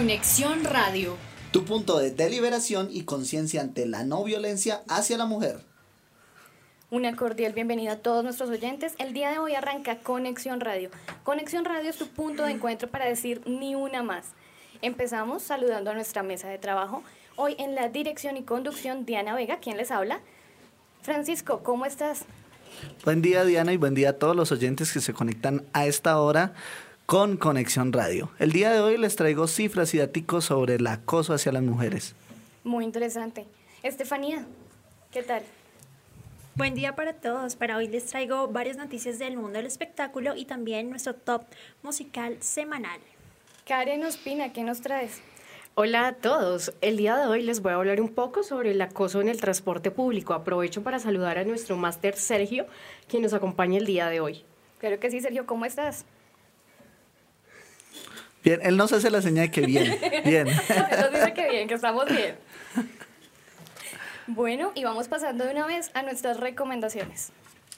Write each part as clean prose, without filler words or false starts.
Conexión Radio. Tu punto de deliberación y conciencia ante la no violencia hacia la mujer. Una cordial bienvenida a todos nuestros oyentes. El día de hoy arranca Conexión Radio. Conexión Radio es tu punto de encuentro para decir ni una más. Empezamos saludando a nuestra mesa de trabajo. Hoy en la dirección y conducción, Diana Vega, ¿quién les habla? Francisco, ¿cómo estás? Buen día, Diana, y buen día a todos los oyentes que se conectan a esta hora con Conexión Radio. El día de hoy les traigo cifras y datos sobre el acoso hacia las mujeres. Muy interesante. Estefanía, ¿qué tal? Buen día para todos. Para hoy les traigo varias noticias del mundo del espectáculo y también nuestro top musical semanal. Karen Ospina, ¿qué nos traes? Hola a todos. El día de hoy les voy a hablar un poco sobre el acoso en el transporte público. Aprovecho para saludar a nuestro máster Sergio, quien nos acompaña el día de hoy. Claro que sí, Sergio, ¿cómo estás? Bien, él nos hace la señal de que bien, bien. Nos dice que bien, que estamos bien. Bueno, y vamos pasando de una vez a nuestras recomendaciones.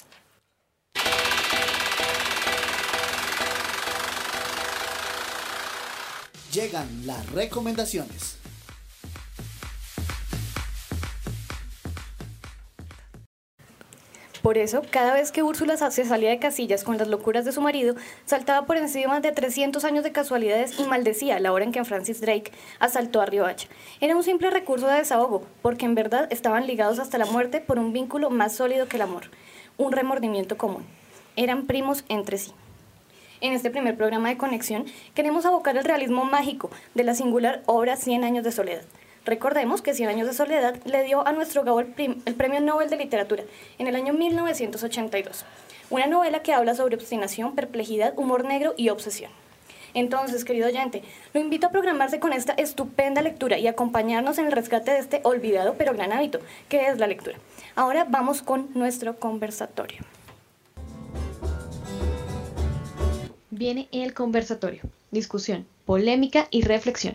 Llegan las recomendaciones. Por eso, cada vez que Úrsula se salía de casillas con las locuras de su marido, saltaba por encima de 300 años de casualidades y maldecía la hora en que Francis Drake asaltó a Riohacha. Era un simple recurso de desahogo, porque en verdad estaban ligados hasta la muerte por un vínculo más sólido que el amor, un remordimiento común. Eran primos entre sí. En este primer programa de Conexión, queremos abocar el realismo mágico de la singular obra 100 años de soledad. Recordemos que 100 años de soledad le dio a nuestro Gabo el Premio Nobel de Literatura en el año 1982. Una novela que habla sobre obstinación, perplejidad, humor negro y obsesión. Entonces, querido oyente, lo invito a programarse con esta estupenda lectura y acompañarnos en el rescate de este olvidado pero gran hábito, que es la lectura. Ahora vamos con nuestro conversatorio. Viene el conversatorio, discusión, polémica y reflexión.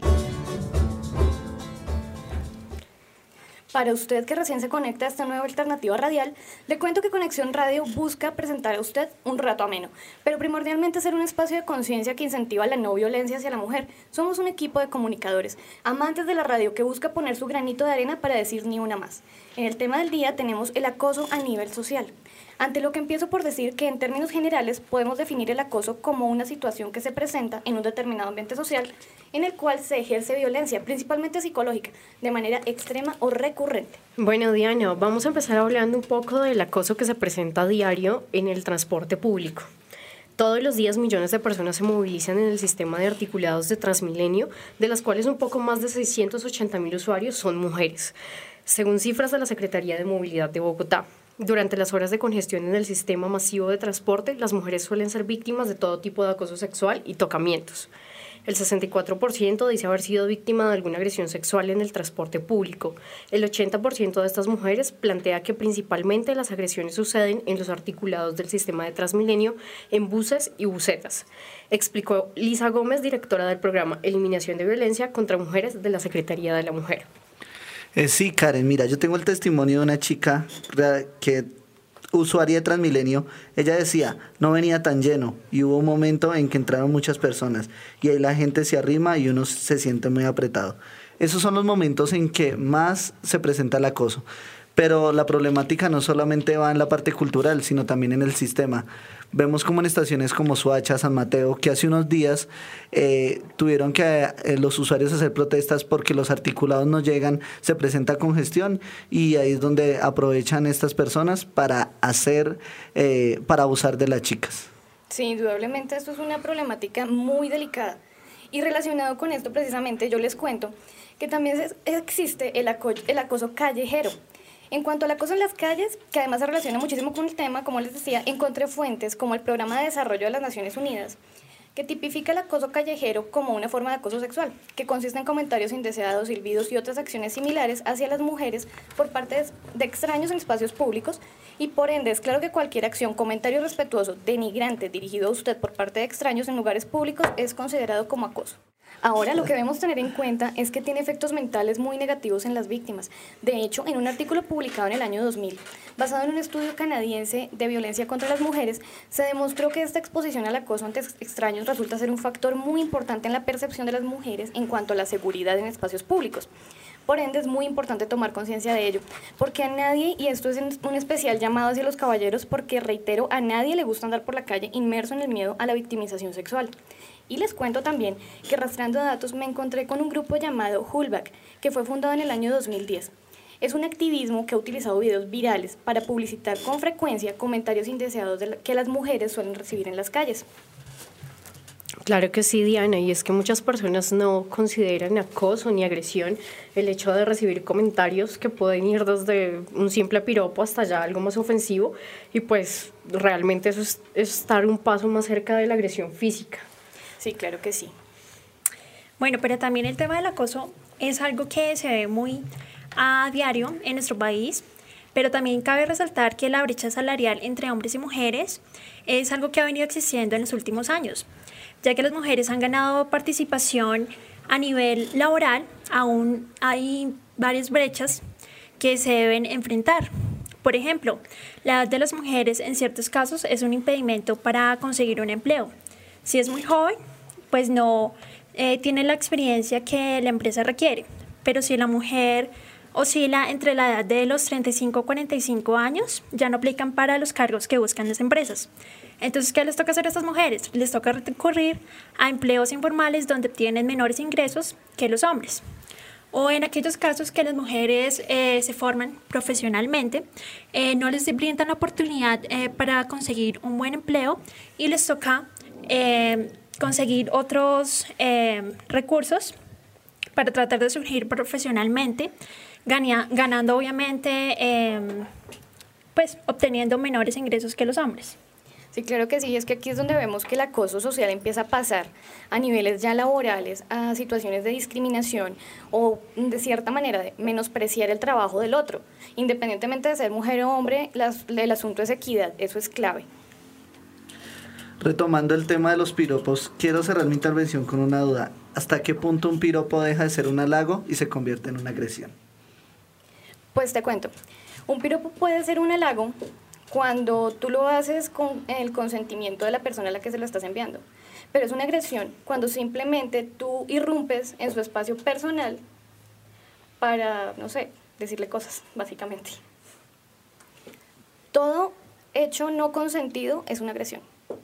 Para usted que recién se conecta a esta nueva alternativa radial, le cuento que Conexión Radio busca presentar a usted un rato ameno, pero primordialmente ser un espacio de conciencia que incentiva la no violencia hacia la mujer. Somos un equipo de comunicadores, amantes de la radio que busca poner su granito de arena para decir ni una más. En el tema del día tenemos el acoso a nivel social. Ante lo que empiezo por decir que en términos generales podemos definir el acoso como una situación que se presenta en un determinado ambiente social en el cual se ejerce violencia, principalmente psicológica, de manera extrema o recurrente. Bueno, Diana, vamos a empezar hablando un poco del acoso que se presenta a diario en el transporte público. Todos los días millones de personas se movilizan en el sistema de articulados de Transmilenio, de las cuales un poco más de 680.000 usuarios son mujeres, según cifras de la Secretaría de Movilidad de Bogotá. Durante las horas de congestión en el sistema masivo de transporte, las mujeres suelen ser víctimas de todo tipo de acoso sexual y tocamientos. El 64% dice haber sido víctima de alguna agresión sexual en el transporte público. El 80% de estas mujeres plantea que principalmente las agresiones suceden en los articulados del sistema de Transmilenio, en buses y busetas, explicó Lisa Gómez, directora del programa Eliminación de Violencia contra Mujeres de la Secretaría de la Mujer. Sí, Karen, mira, yo tengo el testimonio de una chica que usuaria de Transmilenio. Ella decía, no venía tan lleno y hubo un momento en que entraron muchas personas y ahí la gente se arrima y uno se siente muy apretado. Esos son los momentos en que más se presenta el acoso. Pero la problemática no solamente va en la parte cultural, sino también en el sistema. Vemos como en estaciones como Soacha, San Mateo, que hace unos días tuvieron que los usuarios hacer protestas porque los articulados no llegan, se presenta congestión y ahí es donde aprovechan estas personas para abusar de las chicas. Sí, indudablemente esto es una problemática muy delicada. Y relacionado con esto precisamente yo les cuento que también existe el acoso callejero. En cuanto al acoso en las calles, que además se relaciona muchísimo con el tema, como les decía, encontré fuentes como el Programa de Desarrollo de las Naciones Unidas, que tipifica el acoso callejero como una forma de acoso sexual, que consiste en comentarios indeseados, silbidos y otras acciones similares hacia las mujeres por parte de extraños en espacios públicos, y por ende es claro que cualquier acción, comentario irrespetuoso, denigrante, dirigido a usted por parte de extraños en lugares públicos es considerado como acoso. Ahora, lo que debemos tener en cuenta es que tiene efectos mentales muy negativos en las víctimas. De hecho, en un artículo publicado en el año 2000, basado en un estudio canadiense de violencia contra las mujeres, se demostró que esta exposición al acoso ante extraños resulta ser un factor muy importante en la percepción de las mujeres en cuanto a la seguridad en espacios públicos. Por ende, es muy importante tomar conciencia de ello, porque a nadie, y esto es un especial llamado hacia los caballeros, porque reitero, a nadie le gusta andar por la calle inmerso en el miedo a la victimización sexual. Y les cuento también que rastreando datos me encontré con un grupo llamado Hullback, que fue fundado en el año 2010. Es un activismo que ha utilizado videos virales para publicitar con frecuencia comentarios indeseados que las mujeres suelen recibir en las calles. Claro que sí, Diana, y es que muchas personas no consideran acoso ni agresión el hecho de recibir comentarios que pueden ir desde un simple piropo hasta ya algo más ofensivo, y pues realmente eso es estar un paso más cerca de la agresión física. Sí, claro que sí. Bueno, pero también el tema del acoso es algo que se ve muy a diario en nuestro país, pero también cabe resaltar que la brecha salarial entre hombres y mujeres es algo que ha venido existiendo en los últimos años, ya que las mujeres han ganado participación a nivel laboral. Aún hay varias brechas que se deben enfrentar. Por ejemplo, la edad de las mujeres en ciertos casos es un impedimento para conseguir un empleo. Si es muy joven, pues no tiene la experiencia que la empresa requiere, pero si la mujer oscila entre la edad de los 35 a 45 años, ya no aplican para los cargos que buscan las empresas. Entonces, ¿qué les toca hacer a estas mujeres? Les toca recurrir a empleos informales donde tienen menores ingresos que los hombres. O en aquellos casos que las mujeres se forman profesionalmente, no les brindan la oportunidad para conseguir un buen empleo y les toca conseguir otros recursos para tratar de surgir profesionalmente, ganando obviamente, pues obteniendo menores ingresos que los hombres. Sí, claro que sí, es que aquí es donde vemos que el acoso social empieza a pasar a niveles ya laborales, a situaciones de discriminación o de cierta manera de menospreciar el trabajo del otro. Independientemente de ser mujer o hombre, el asunto es equidad, eso es clave. Retomando el tema de los piropos, quiero cerrar mi intervención con una duda. ¿Hasta qué punto un piropo deja de ser un halago y se convierte en una agresión? Pues te cuento, un piropo puede ser un halago cuando tú lo haces con el consentimiento de la persona a la que se lo estás enviando. Pero es una agresión cuando simplemente tú irrumpes en su espacio personal para, no sé, decirle cosas, básicamente. Todo hecho no consentido es una agresión.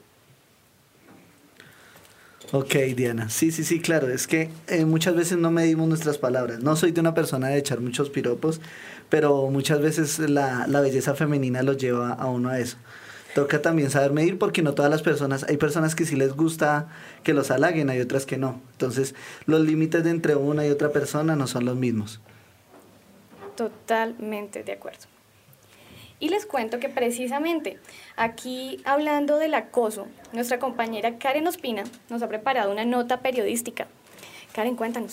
Ok, Diana. Sí, claro. Es que muchas veces no medimos nuestras palabras. No soy de una persona de echar muchos piropos, pero muchas veces la belleza femenina los lleva a uno a eso. Toca también saber medir porque no todas las personas, hay personas que sí les gusta que los halaguen, hay otras que no. Entonces, los límites de entre una y otra persona no son los mismos. Totalmente de acuerdo. Y les cuento que precisamente aquí, hablando del acoso, nuestra compañera Karen Ospina nos ha preparado una nota periodística. Karen, cuéntanos.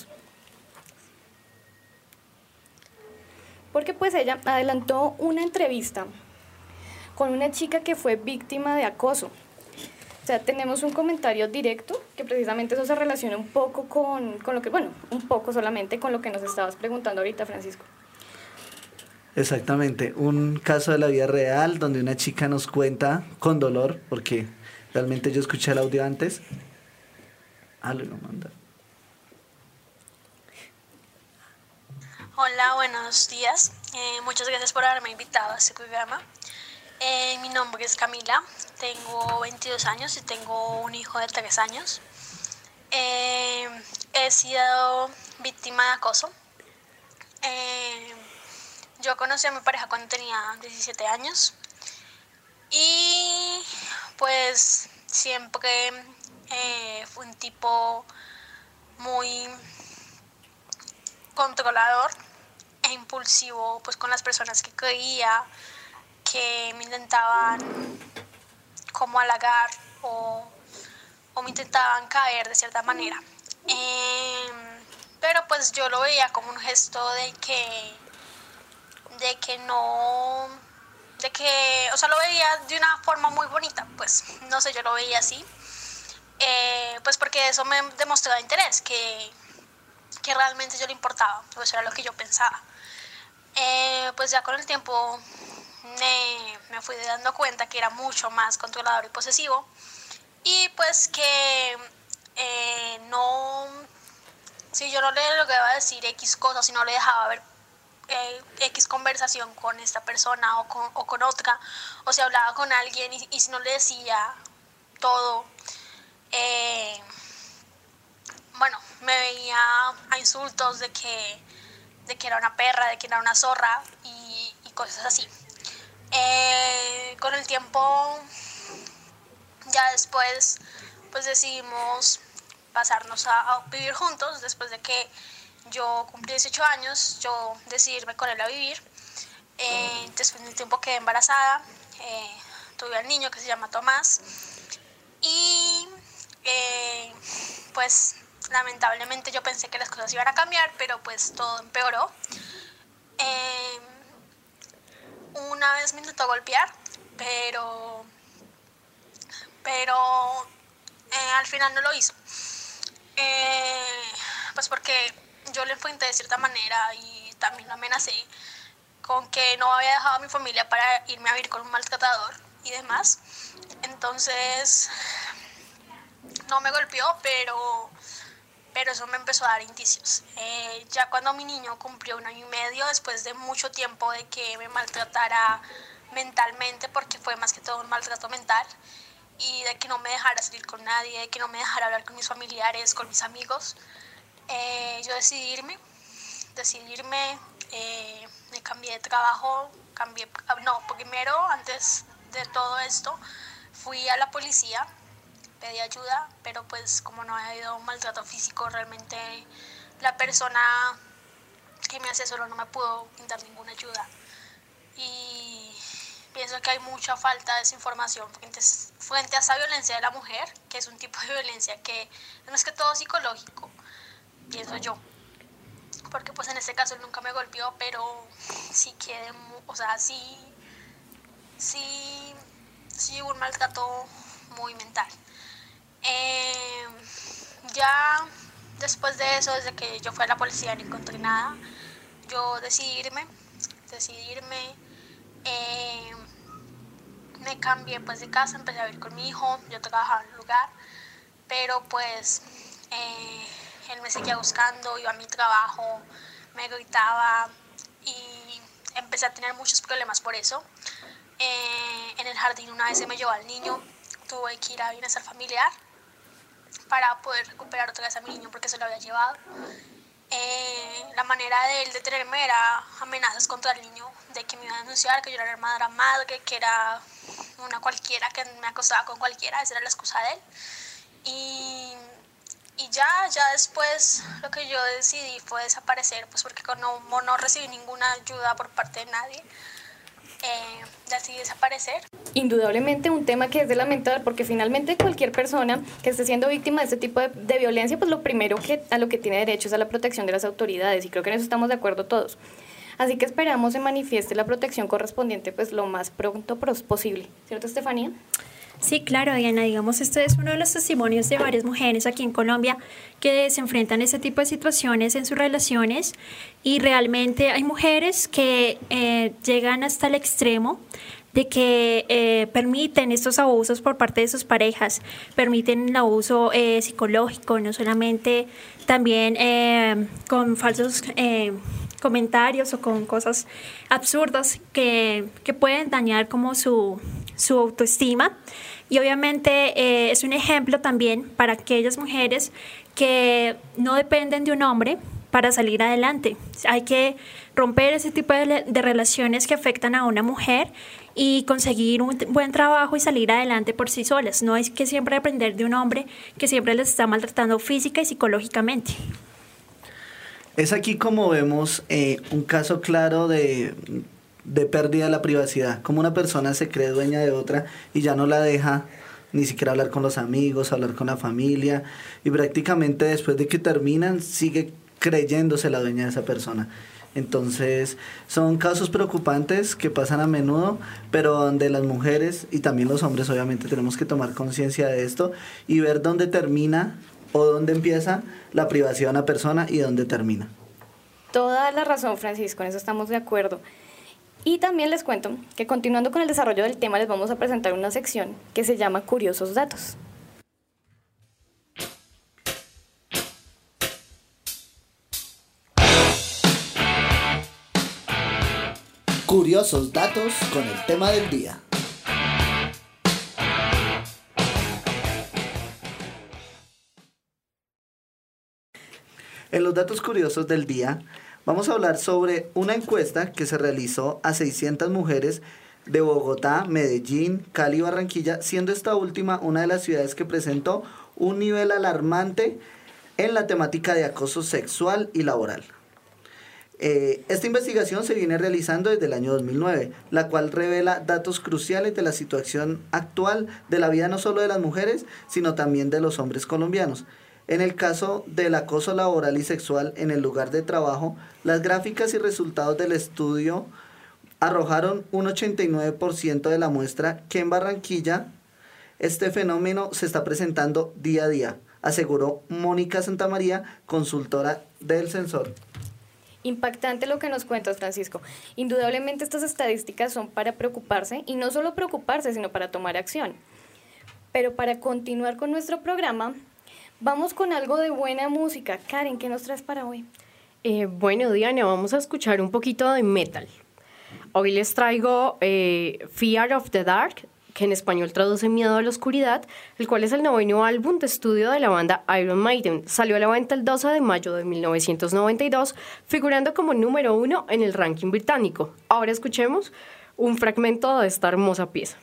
Porque pues ella adelantó una entrevista con una chica que fue víctima de acoso. O sea, tenemos un comentario directo, que precisamente eso se relaciona un poco con lo que, bueno, un poco solamente con lo que nos estabas preguntando ahorita, Francisco. Exactamente, un caso de la vida real donde una chica nos cuenta con dolor, porque realmente yo escuché el audio antes. Lo iba a mandar. Hola, buenos días. Muchas gracias por haberme invitado a este programa. Mi nombre es Camila, tengo 22 años y tengo un hijo de 3 años. He sido víctima de acoso. Yo conocí a mi pareja cuando tenía 17 años y pues siempre fue un tipo muy controlador e impulsivo pues con las personas que creía, que me intentaban como halagar o me intentaban caer de cierta manera. Pero pues yo lo veía como un gesto o sea, lo veía de una forma muy bonita, pues, no sé, yo lo veía así. pues porque eso me demostró interés, que realmente yo le importaba, pues eso era lo que yo pensaba. Pues ya con el tiempo me fui dando cuenta que era mucho más controlador y posesivo, y pues que no, si yo no le lograba decir X cosas, si no le dejaba ver X conversación con esta persona o con otra, o si hablaba con alguien y si no le decía todo, bueno, me veía a insultos de que era una perra, de que era una zorra y cosas así. Con el tiempo, ya después, pues decidimos pasarnos a vivir juntos. Después de que yo cumplí 18 años, yo decidí irme con él a vivir. Después de un tiempo quedé embarazada, tuve al niño que se llama Tomás y pues lamentablemente yo pensé que las cosas iban a cambiar, pero pues todo empeoró. Una vez me intentó golpear, pero al final no lo hizo. Pues porque yo le enfrenté de cierta manera y también lo amenacé con que no había dejado a mi familia para irme a vivir con un maltratador y demás. Entonces no me golpeó, pero eso me empezó a dar indicios. Ya cuando mi niño cumplió 1 año y medio, después de mucho tiempo de que me maltratara mentalmente, porque fue más que todo un maltrato mental, y de que no me dejara salir con nadie, de que no me dejara hablar con mis familiares, con mis amigos, yo decidí irme, me cambié de trabajo, primero, antes de todo esto, fui a la policía, pedí ayuda, pero pues como no había habido un maltrato físico, realmente la persona que me asesoró no me pudo dar ninguna ayuda. Y pienso que hay mucha falta de desinformación frente a esa violencia de la mujer, que es un tipo de violencia que no es que todo psicológico, pienso yo. Porque pues en este caso él nunca me golpeó, pero sí sí hubo un maltrato muy mental. Ya después de eso, desde que yo fui a la policía no encontré nada, yo decidí irme, me cambié pues de casa, empecé a vivir con mi hijo, yo trabajaba en un lugar, pero pues él me seguía buscando, iba a mi trabajo, me gritaba y empecé a tener muchos problemas por eso. En el jardín una vez se me llevó al niño, tuve que ir a bienestar familiar para poder recuperar otra vez a mi niño porque se lo había llevado. La manera de él detenerme era amenazas contra el niño, de que me iba a denunciar, que yo era la hermana madre, que era una cualquiera, que me acostaba con cualquiera, esa era la excusa de él. Y ya después lo que yo decidí fue desaparecer, pues porque no recibí ninguna ayuda por parte de nadie. Decidí desaparecer. Indudablemente un tema que es de lamentar, porque finalmente cualquier persona que esté siendo víctima de este tipo de violencia, pues lo primero a lo que tiene derecho es a la protección de las autoridades, y creo que en eso estamos de acuerdo todos. Así que esperamos se manifieste la protección correspondiente pues lo más pronto posible. ¿Cierto, Estefanía? Sí, claro, Diana, digamos, este es uno de los testimonios de varias mujeres aquí en Colombia que se enfrentan a este tipo de situaciones en sus relaciones, y realmente hay mujeres que llegan hasta el extremo de que permiten estos abusos por parte de sus parejas, permiten el abuso psicológico, no solamente también con falsos comentarios o con cosas absurdas que pueden dañar como su autoestima. Y obviamente es un ejemplo también para aquellas mujeres que no dependen de un hombre para salir adelante. Hay que romper ese tipo de relaciones que afectan a una mujer y conseguir un buen trabajo y salir adelante por sí solas. No hay que siempre depender de un hombre que siempre les está maltratando física y psicológicamente. Es aquí como vemos un caso claro de pérdida de la privacidad, como una persona se cree dueña de otra y ya no la deja ni siquiera hablar con los amigos, hablar con la familia, y prácticamente después de que terminan sigue creyéndose la dueña de esa persona. Entonces, son casos preocupantes que pasan a menudo, pero donde las mujeres y también los hombres obviamente tenemos que tomar conciencia de esto y ver dónde termina o dónde empieza la privacidad de una persona y dónde termina. Toda la razón, Francisco, en eso estamos de acuerdo. Y también les cuento que continuando con el desarrollo del tema les vamos a presentar una sección que se llama Curiosos Datos. Curiosos datos con el tema del día. En los datos curiosos del día vamos a hablar sobre una encuesta que se realizó a 600 mujeres de Bogotá, Medellín, Cali y Barranquilla, siendo esta última una de las ciudades que presentó un nivel alarmante en la temática de acoso sexual y laboral. Esta investigación se viene realizando desde el año 2009, la cual revela datos cruciales de la situación actual de la vida no solo de las mujeres, sino también de los hombres colombianos. En el caso del acoso laboral y sexual en el lugar de trabajo, las gráficas y resultados del estudio arrojaron un 89% de la muestra que en Barranquilla este fenómeno se está presentando día a día, aseguró Mónica Santamaría, consultora del Censor. Impactante lo que nos cuentas, Francisco. Indudablemente estas estadísticas son para preocuparse, y no solo preocuparse, sino para tomar acción. Pero para continuar con nuestro programa, vamos con algo de buena música. Karen, ¿qué nos traes para hoy? Bueno, Diana, vamos a escuchar un poquito de metal. Hoy les traigo Fear of the Dark, que en español traduce Miedo a la Oscuridad, el cual es el 9º álbum de estudio de la banda Iron Maiden. Salió a la venta el 12 de mayo de 1992, figurando como número 1 en el ranking británico. Ahora escuchemos un fragmento de esta hermosa pieza.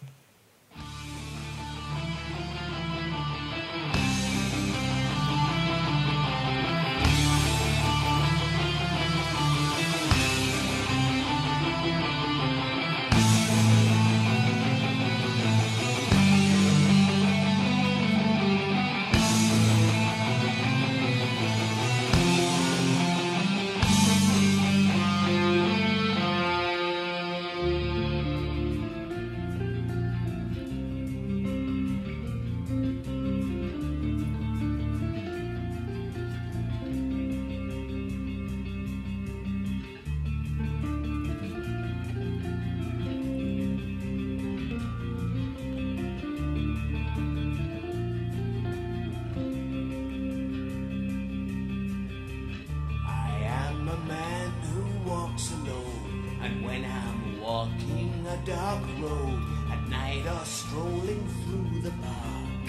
Walking a dark road at night or strolling through the park.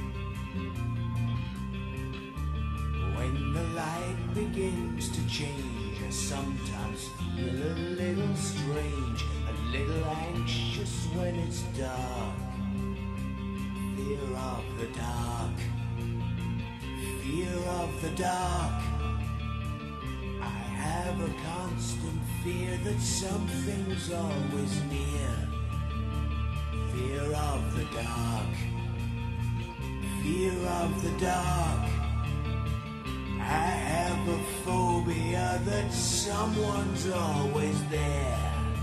When the light begins to change, I sometimes feel a little strange, a little anxious when it's dark. Fear of the dark, fear of the dark. I have a constant fear that something's always near. Fear of the dark, fear of the dark. I have a phobia that someone's always there.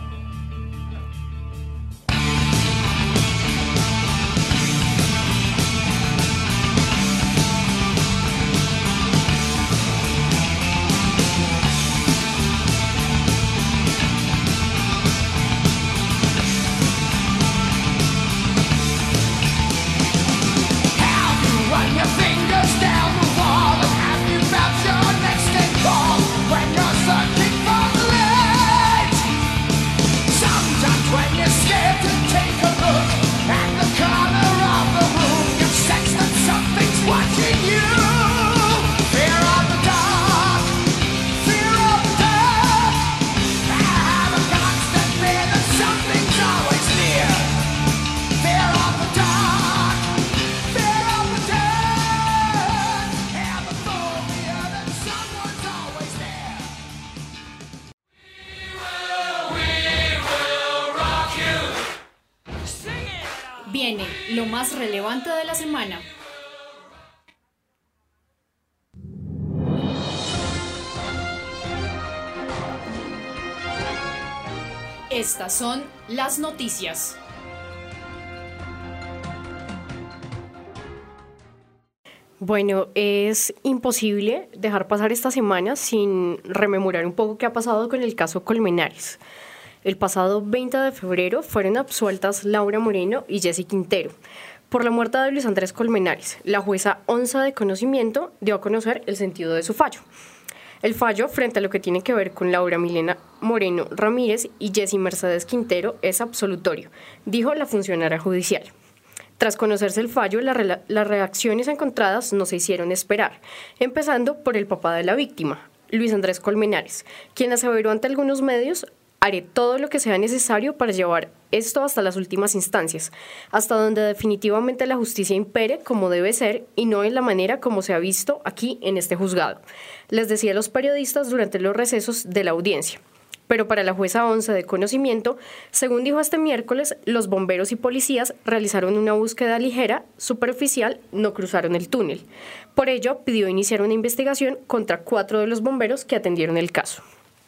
Viene lo más relevante de la semana. Estas son las noticias. Bueno, es imposible dejar pasar esta semana sin rememorar un poco qué ha pasado con el caso Colmenares. El pasado 20 de febrero fueron absueltas Laura Moreno y Jessy Quintero por la muerte de Luis Andrés Colmenares. La jueza Onza de Conocimiento dio a conocer el sentido de su fallo. El fallo, frente a lo que tiene que ver con Laura Milena Moreno Ramírez y Jessy Mercedes Quintero, es absolutorio, dijo la funcionaria judicial. Tras conocerse el fallo, las reacciones encontradas no se hicieron esperar, empezando por el papá de la víctima, Luis Andrés Colmenares, quien aseveró ante algunos medios: haré todo lo que sea necesario para llevar esto hasta las últimas instancias, hasta donde definitivamente la justicia impere como debe ser y no en la manera como se ha visto aquí en este juzgado, les decía a los periodistas durante los recesos de la audiencia. Pero para la jueza Onza de Conocimiento, según dijo este miércoles, los bomberos y policías realizaron una búsqueda ligera, superficial, no cruzaron el túnel. Por ello, pidió iniciar una investigación contra 4 de los bomberos que atendieron el caso.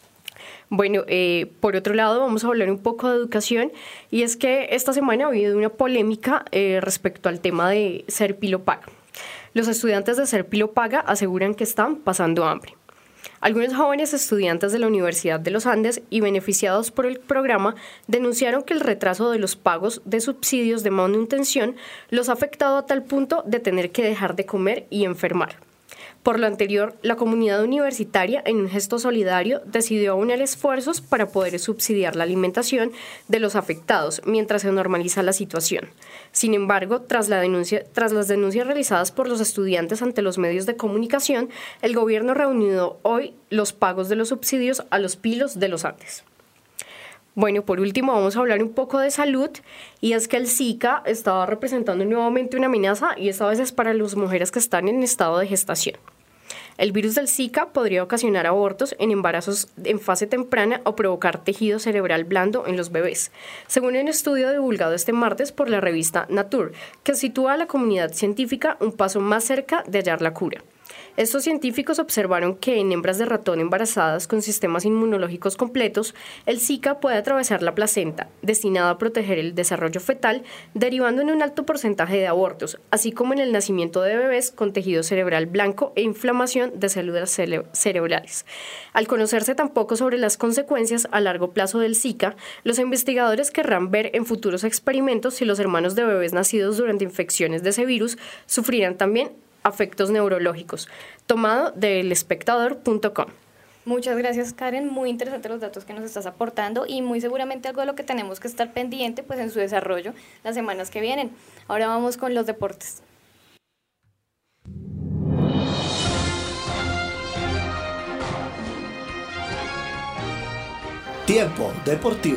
Bueno, por otro lado, vamos a hablar un poco de educación, y es que esta semana ha habido una polémica respecto al tema de Ser Pilo Paga. Los estudiantes de Ser Pilo Paga aseguran que están pasando hambre. Algunos jóvenes estudiantes de la Universidad de los Andes y beneficiados por el programa denunciaron que el retraso de los pagos de subsidios de manutención los ha afectado a tal punto de tener que dejar de comer y enfermar. Por lo anterior, la comunidad universitaria, en un gesto solidario, decidió unir esfuerzos para poder subsidiar la alimentación de los afectados mientras se normaliza la situación. Sin embargo, tras las denuncias realizadas por los estudiantes ante los medios de comunicación, el gobierno reunió hoy los pagos de los subsidios a los pilos de los Andes. Bueno, por último vamos a hablar un poco de salud, y es que el Zika estaba representando nuevamente una amenaza, y esta vez es para las mujeres que están en estado de gestación. El virus del Zika podría ocasionar abortos en embarazos en fase temprana o provocar tejido cerebral blando en los bebés, según un estudio divulgado este martes por la revista Nature, que sitúa a la comunidad científica un paso más cerca de hallar la cura. Estos científicos observaron que en hembras de ratón embarazadas con sistemas inmunológicos completos, el Zika puede atravesar la placenta, destinado a proteger el desarrollo fetal, derivando en un alto porcentaje de abortos, así como en el nacimiento de bebés con tejido cerebral blanco e inflamación de células cerebrales. Al conocerse tan poco sobre las consecuencias a largo plazo del Zika, los investigadores querrán ver en futuros experimentos si los hermanos de bebés nacidos durante infecciones de ese virus sufrirán también afectos neurológicos. Tomado del espectador.com. Muchas gracias, Karen. Muy interesantes los datos que nos estás aportando, y muy seguramente algo de lo que tenemos que estar pendiente pues en su desarrollo las semanas que vienen. Ahora vamos con los deportes. Tiempo deportivo.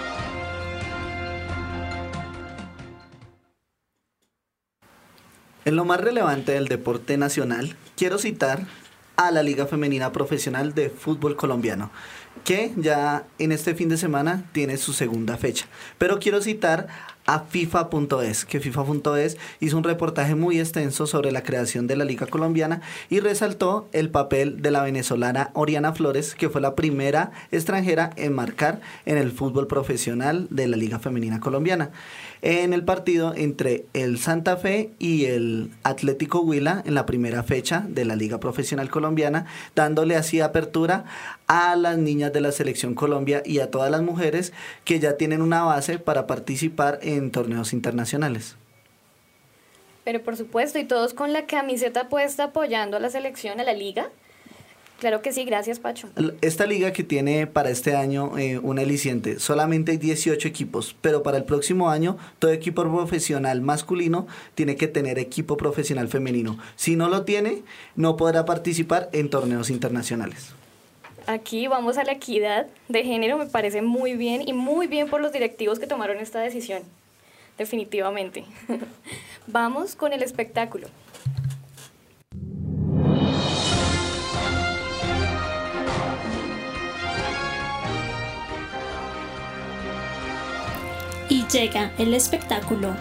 En lo más relevante del deporte nacional, quiero citar a la Liga Femenina Profesional de Fútbol Colombiano, que ya en este fin de semana tiene su segunda fecha. Pero quiero citar a FIFA.es, que FIFA.es hizo un reportaje muy extenso sobre la creación de la Liga Colombiana y resaltó el papel de la venezolana Oriana Flores, que fue la primera extranjera en marcar en el fútbol profesional de la Liga Femenina Colombiana, en el partido entre el Santa Fe y el Atlético Huila en la primera fecha de la Liga Profesional Colombiana, dándole así apertura a las niñas de la Selección Colombia y a todas las mujeres que ya tienen una base para participar en torneos internacionales. Pero por supuesto, y todos con la camiseta puesta apoyando a la selección, a la liga. Claro que sí, gracias, Pacho. Esta liga que tiene para este año un aliciente, solamente hay 18 equipos, pero para el próximo año todo equipo profesional masculino tiene que tener equipo profesional femenino. Si no lo tiene, no podrá participar en torneos internacionales. Aquí vamos a la equidad de género, me parece muy bien, y muy bien por los directivos que tomaron esta decisión, definitivamente. Vamos con el espectáculo. Y llega el espectáculo.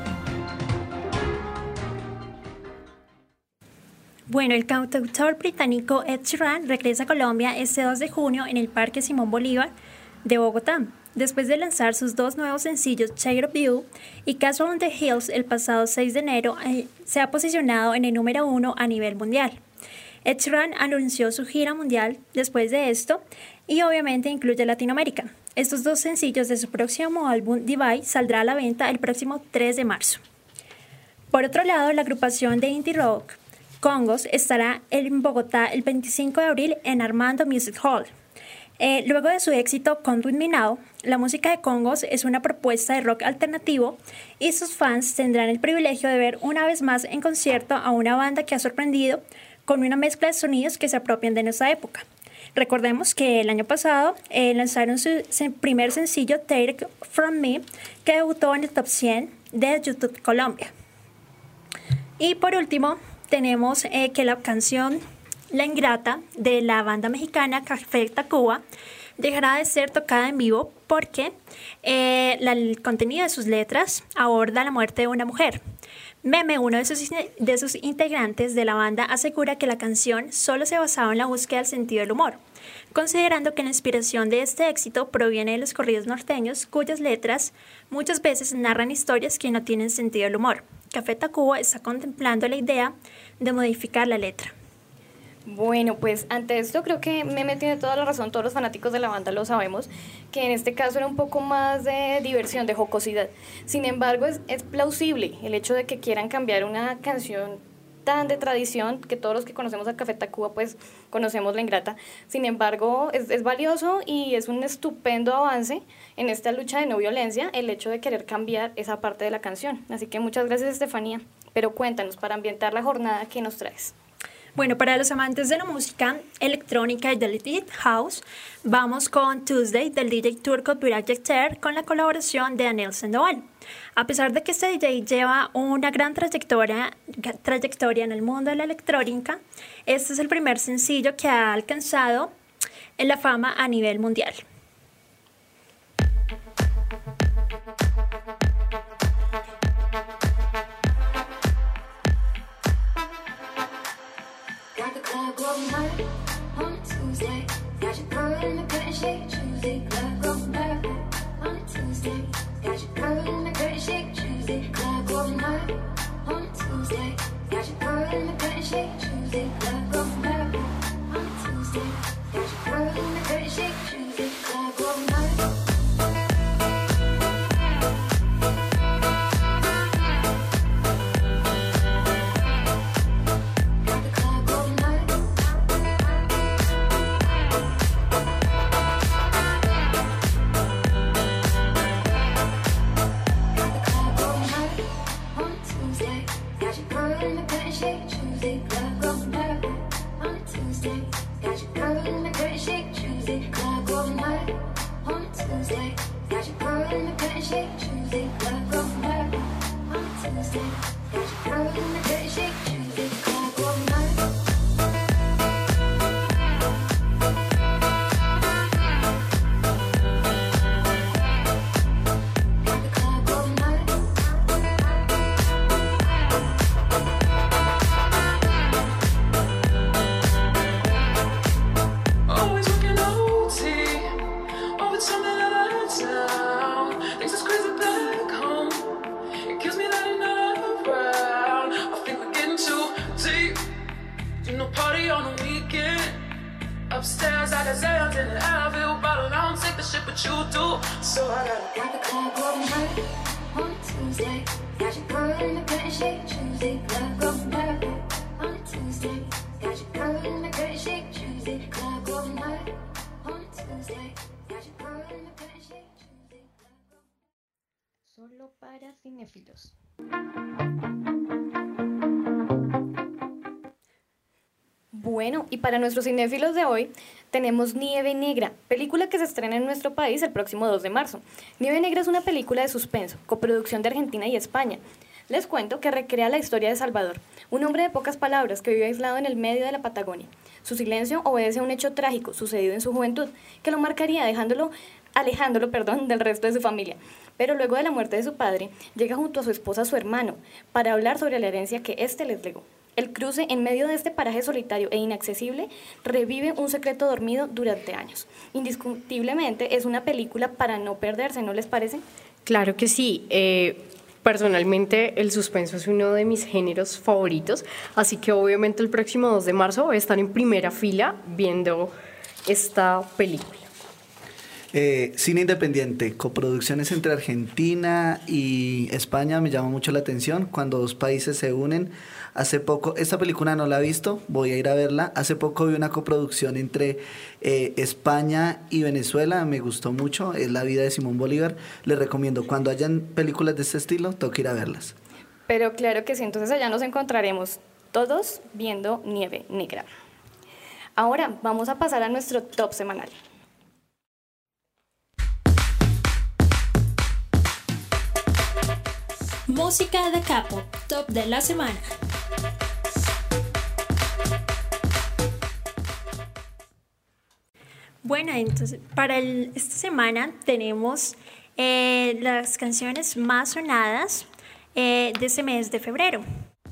Bueno, el cantautor británico Ed Sheeran regresa a Colombia este 2 de junio en el Parque Simón Bolívar de Bogotá. después de lanzar sus dos nuevos sencillos Shade of You y Castle on the Hills el pasado 6 de enero, se ha posicionado en el número 1 a nivel mundial. Ed Sheeran anunció su gira mundial después de esto y obviamente incluye Latinoamérica. Estos dos sencillos de su próximo álbum Divide saldrá a la venta el próximo 3 de marzo. Por otro lado, la agrupación de indie rock Congos estará en Bogotá el 25 de abril en Armando Music Hall. Luego de su éxito Come With Me Now, la música de Congos es una propuesta de rock alternativo y sus fans tendrán el privilegio de ver una vez más en concierto a una banda que ha sorprendido con una mezcla de sonidos que se apropian de nuestra época. Recordemos que el año pasado lanzaron su primer sencillo Take It From Me, que debutó en el top 100 de YouTube Colombia. Y por último, tenemos que la canción La Ingrata de la banda mexicana Café Tacuba dejará de ser tocada en vivo porque el contenido de sus letras aborda la muerte de una mujer. Meme, uno de sus integrantes de la banda, asegura que la canción solo se basaba en la búsqueda del sentido del humor, considerando que la inspiración de este éxito proviene de los corridos norteños, cuyas letras muchas veces narran historias que no tienen sentido del humor. Café Tacuba está contemplando la idea de modificar la letra. Bueno, pues ante esto creo que Meme tiene toda la razón, todos los fanáticos de la banda lo sabemos, que en este caso era un poco más de diversión, de jocosidad. Sin embargo, es plausible el hecho de que quieran cambiar una canción tan de tradición, que todos los que conocemos a Café Tacuba pues conocemos La Ingrata. Sin embargo, es valioso y es un estupendo avance en esta lucha de no violencia el hecho de querer cambiar esa parte de la canción. Así que muchas gracias, Estefanía. Pero cuéntanos, para ambientar la jornada, ¿qué nos traes? Bueno, para los amantes de la música electrónica y del Deep House, vamos con Tuesday del DJ turco Burak Yekter con la colaboración de Anel Sandoval. A pesar de que este DJ lleva una gran trayectoria en el mundo de la electrónica, este es el primer sencillo que ha alcanzado en la fama a nivel mundial. Solo para cinéfilos. Bueno, y para nuestros cinéfilos de hoy tenemos Nieve Negra, película que se estrena en nuestro país el próximo 2 de marzo. Nieve Negra es una película de suspenso, coproducción de Argentina y España. Les cuento que recrea la historia de Salvador, un hombre de pocas palabras que vive aislado en el medio de la Patagonia. Su silencio obedece a un hecho trágico sucedido en su juventud, que lo marcaría alejándolo del resto de su familia. Pero luego de la muerte de su padre, llega junto a su esposa su hermano, para hablar sobre la herencia que éste les legó. El cruce en medio de este paraje solitario e inaccesible revive un secreto dormido durante años. Indiscutiblemente es una película para no perderse, ¿no les parece? Claro que sí. Personalmente el suspenso es uno de mis géneros favoritos, así que obviamente el próximo 2 de marzo voy a estar en primera fila viendo esta película. Cine independiente, coproducciones entre Argentina y España me llama mucho la atención cuando dos países se unen. Hace poco, esta película no la he visto, voy a ir a verla. Hace poco vi una coproducción entre España y Venezuela, me gustó mucho, es La vida de Simón Bolívar. Les recomiendo, cuando hayan películas de este estilo, tengo que ir a verlas. Pero claro que sí, entonces allá nos encontraremos todos viendo Nieve Negra. Ahora vamos a pasar a nuestro top semanal. Música de capo, top de la semana. Bueno, entonces para esta semana tenemos las canciones más sonadas de este mes de febrero.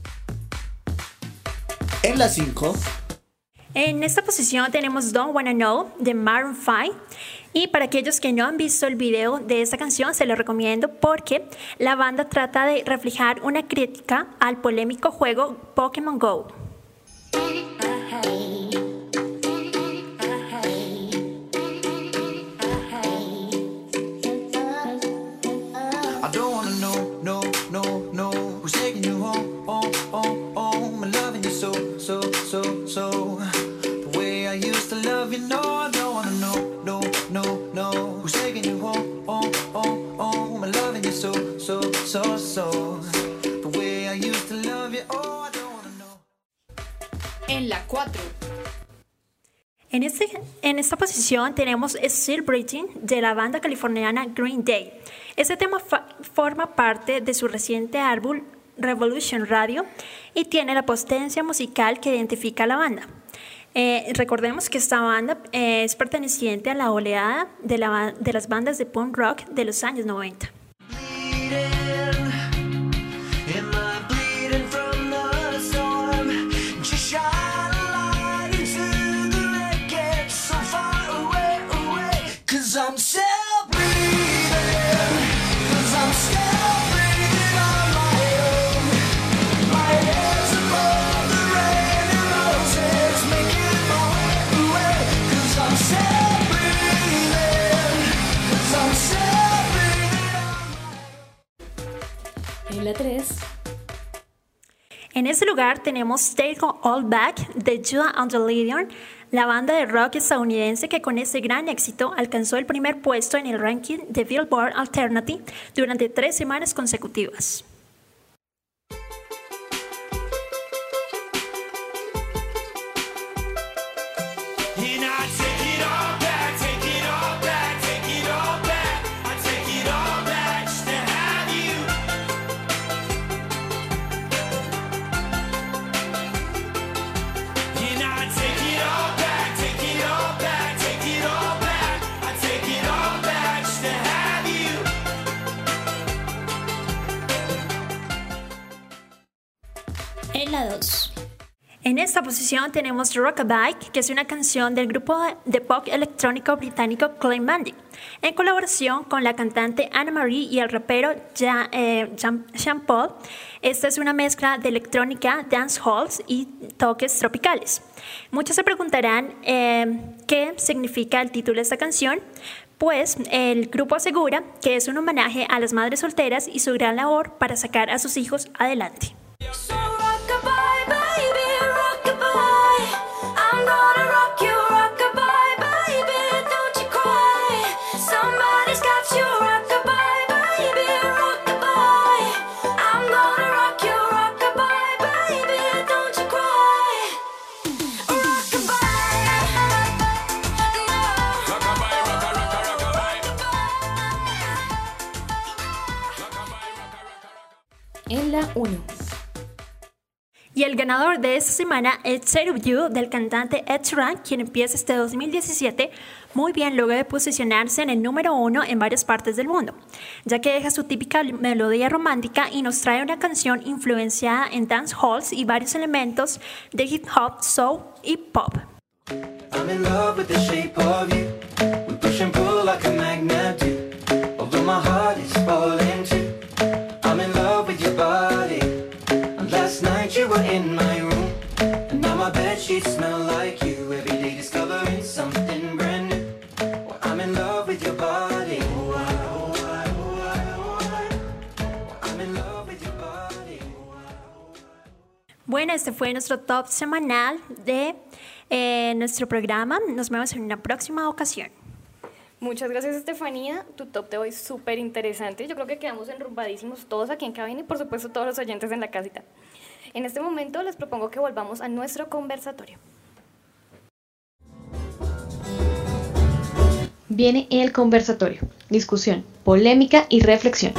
En la 5. En esta posición tenemos Don't Wanna Know de Maroon 5. Y para aquellos que no han visto el video de esta canción, se lo recomiendo porque la banda trata de reflejar una crítica al polémico juego Pokémon Go. I don't wanna know, no, no, no, who's taking you home, oh, oh, oh, I'm loving you so, so, so, so, the way I used to love you, no, I don't wanna know, no, no, no, who's taking you home, oh, oh, oh, I'm loving you so, so, so, so, the way I used to love you, oh, I don't wanna know. En la 4. En esta posición tenemos Still Breathing de la banda californiana Green Day. Este tema forma parte de su reciente álbum Revolution Radio y tiene la potencia musical que identifica a la banda. Recordemos que esta banda es perteneciente a la oleada de las bandas de punk rock de los años 90. I'm still breathing, 'cause I'm still breathing on my own. My head's above the rain and roses making my way away. 'Cause I'm still breathing, 'cause I'm still breathing on my own. En la 3. En este lugar tenemos Take It All Back de Judah and the Legion, la banda de rock estadounidense que con este gran éxito alcanzó el primer puesto en el ranking de Billboard Alternative durante 3 semanas consecutivas. En la 2. En esta posición tenemos Rockabye, que es una canción del grupo de pop electrónico británico Clean Bandit, en colaboración con la cantante Anna Marie y el rapero Sean Paul. Esta es una mezcla de electrónica, dancehalls y toques tropicales. Muchos se preguntarán qué significa el título de esta canción. Pues el grupo asegura que es un homenaje a las madres solteras y su gran labor para sacar a sus hijos adelante. So rockabye, baby, rockabye. I'm gonna rock you, rockabye, baby. Don't you cry. Somebody's got you, rockabye, baby, rockabye. I'm gonna rock you, rockabye, baby. Don't you cry. Rockabye. Rockabye, rocka, rocka, rockabye. En la 1. Y el ganador de esta semana es State of You del cantante Ed Sheeran, quien empieza este 2017 muy bien luego de posicionarse en el número 1 en varias partes del mundo, ya que deja su típica melodía romántica y nos trae una canción influenciada en dance halls y varios elementos de hip hop, soul y pop. I'm in love with the shape of you. We push and pull like a magnet do. Although my heart is falling too. I'm in love with your body. And last night you were in my room. And now my bedsheets smell like you. Every day discovering something brand new. Well, I'm in love with your body. Oh, I, oh, I, oh, I, oh, I. Well, I'm in love with your body. Oh, I, oh, I. Bueno, este fue nuestro top semanal de nuestro programa. Nos vemos en una próxima ocasión. Muchas gracias, Estefanía. Tu top de hoy súper interesante. Yo creo que quedamos enrumbadísimos todos aquí en cabina y por supuesto todos los oyentes en la casita. En este momento les propongo que volvamos a nuestro conversatorio. Viene el conversatorio, discusión, polémica y reflexión.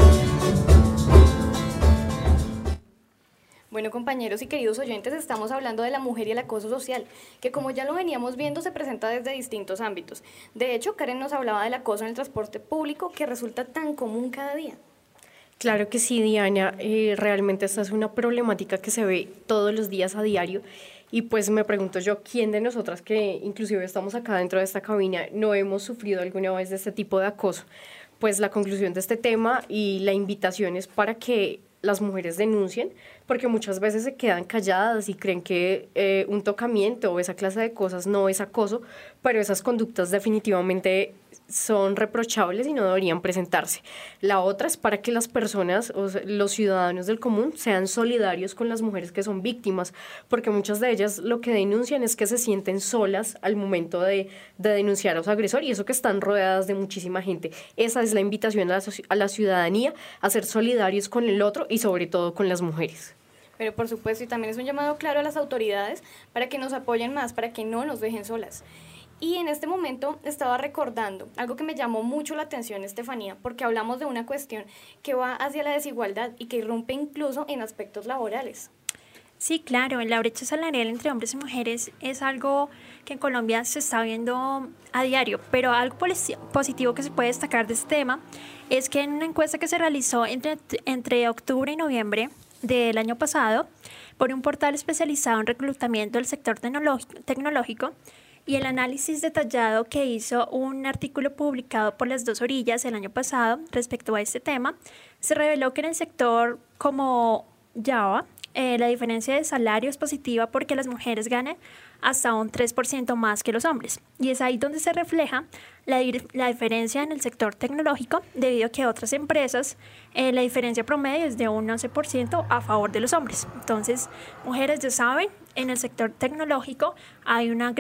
Bueno, compañeros y queridos oyentes, estamos hablando de la mujer y el acoso social, que como ya lo veníamos viendo se presenta desde distintos ámbitos. De hecho, Karen nos hablaba del acoso en el transporte público que resulta tan común cada día. Claro que sí, Diana, realmente esta es una problemática que se ve todos los días a diario y pues me pregunto yo, ¿quién de nosotras que inclusive estamos acá dentro de esta cabina no hemos sufrido alguna vez de este tipo de acoso? Pues la conclusión de este tema y la invitación es para que las mujeres denuncien, porque muchas veces se quedan calladas y creen que un tocamiento o esa clase de cosas no es acoso, pero esas conductas definitivamente son reprochables y no deberían presentarse. La otra es para que las personas, o sea, los ciudadanos del común, sean solidarios con las mujeres que son víctimas, porque muchas de ellas lo que denuncian es que se sienten solas al momento de denunciar a su agresor y eso que están rodeadas de muchísima gente. Esa es la invitación a la ciudadanía a ser solidarios con el otro y sobre todo con las mujeres. Pero por supuesto, y también es un llamado claro a las autoridades para que nos apoyen más, para que no nos dejen solas. Y en este momento estaba recordando algo que me llamó mucho la atención, Estefanía, porque hablamos de una cuestión que va hacia la desigualdad y que irrumpe incluso en aspectos laborales. Sí, claro, la brecha salarial entre hombres y mujeres es algo que en Colombia se está viendo a diario, pero algo positivo que se puede destacar de este tema es que en una encuesta que se realizó entre octubre y noviembre del año pasado por un portal especializado en reclutamiento del sector tecnológico, y el análisis detallado que hizo un artículo publicado por Las Dos Orillas el año pasado respecto a este tema, se reveló que en el sector como Java, la diferencia de salario es positiva porque las mujeres ganan hasta un 3% más que los hombres. Y es ahí donde se refleja la diferencia en el sector tecnológico, debido a que otras empresas, la diferencia promedio es de un 11% a favor de los hombres. Entonces, mujeres ya saben, en el sector tecnológico hay una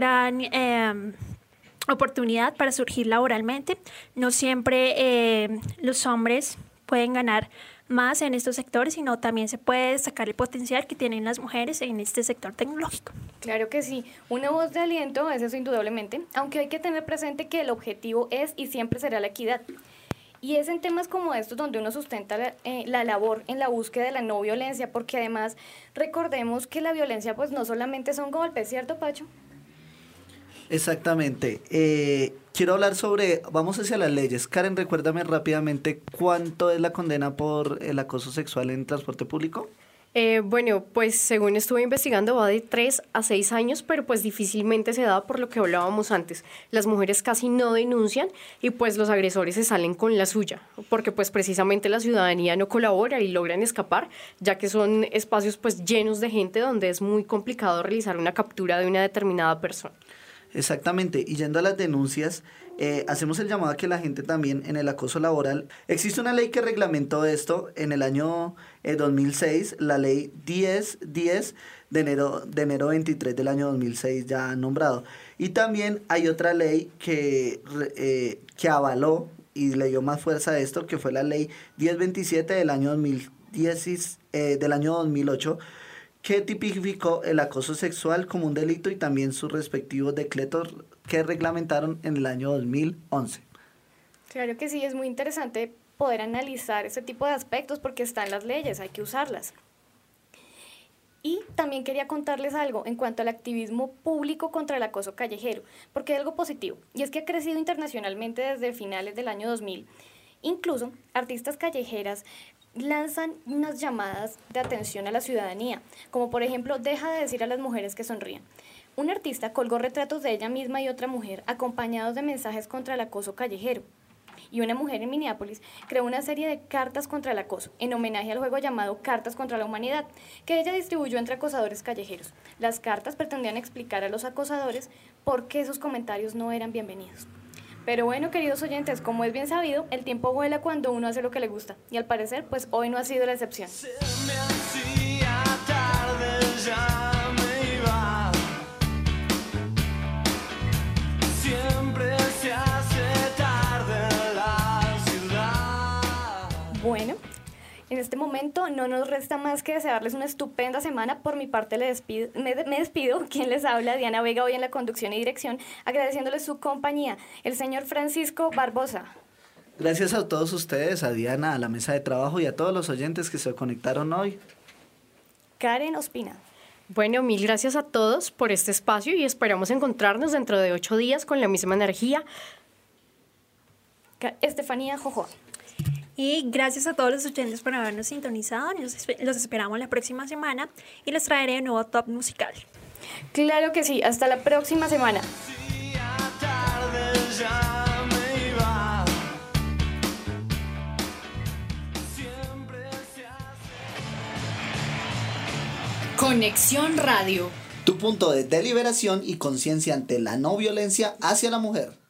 gran oportunidad para surgir laboralmente. No siempre los hombres pueden ganar más en estos sectores, sino también se puede destacar el potencial que tienen las mujeres en este sector tecnológico. Claro que sí, una voz de aliento es eso indudablemente, aunque hay que tener presente que el objetivo es y siempre será la equidad. Y es en temas como estos donde uno sustenta la labor en la búsqueda de la no violencia, porque además recordemos que la violencia pues no solamente son golpes, ¿cierto, Pacho? Exactamente. Quiero hablar sobre, vamos hacia las leyes. Karen, recuérdame rápidamente cuánto es la condena por el acoso sexual en transporte público. Bueno, pues según estuve investigando va de 3 a 6 años, pero pues difícilmente se da por lo que hablábamos antes. Las mujeres casi no denuncian y pues los agresores se salen con la suya, porque pues precisamente la ciudadanía no colabora y logran escapar, ya que son espacios pues llenos de gente donde es muy complicado realizar una captura de una determinada persona. Exactamente, y yendo a las denuncias, hacemos el llamado a que la gente también en el acoso laboral, existe una ley que reglamentó esto en el año 2006, la ley 1010 de enero 23 del año 2006 ya nombrado, y también hay otra ley que avaló y le dio más fuerza a esto, que fue la ley 1027 del año 2008, que tipificó el acoso sexual como un delito y también sus respectivos decretos que reglamentaron en el año 2011. Claro que sí, es muy interesante poder analizar ese tipo de aspectos porque están las leyes, hay que usarlas. Y también quería contarles algo en cuanto al activismo público contra el acoso callejero, porque hay algo positivo, y es que ha crecido internacionalmente desde finales del año 2000. Incluso artistas callejeras lanzan unas llamadas de atención a la ciudadanía, como por ejemplo, deja de decir a las mujeres que sonríen. Un artista colgó retratos de ella misma y otra mujer acompañados de mensajes contra el acoso callejero. Y una mujer en Minneapolis creó una serie de cartas contra el acoso, en homenaje al juego llamado Cartas contra la Humanidad, que ella distribuyó entre acosadores callejeros. Las cartas pretendían explicar a los acosadores por qué sus comentarios no eran bienvenidos. Pero bueno, queridos oyentes, como es bien sabido, el tiempo vuela cuando uno hace lo que le gusta. Y al parecer, pues hoy no ha sido la excepción. Se me hacía tarde, ya me iba. Siempre se hace tarde en la ciudad. Bueno, en este momento no nos resta más que desearles una estupenda semana. Por mi parte me despido. Quien les habla, Diana Vega, hoy en la conducción y dirección, agradeciéndoles su compañía, el señor Francisco Barbosa. Gracias a todos ustedes, a Diana, a la mesa de trabajo y a todos los oyentes que se conectaron hoy. Karen Ospina. Bueno, mil gracias a todos por este espacio y esperamos encontrarnos dentro de 8 días con la misma energía. Estefanía Jojoa. Y gracias a todos los oyentes por habernos sintonizado. Los esperamos la próxima semana y les traeré un nuevo top musical. Claro que sí, hasta la próxima semana. Tarde, ya me iba. Siempre se hace. Conexión Radio. Tu punto de deliberación y conciencia ante la no violencia hacia la mujer.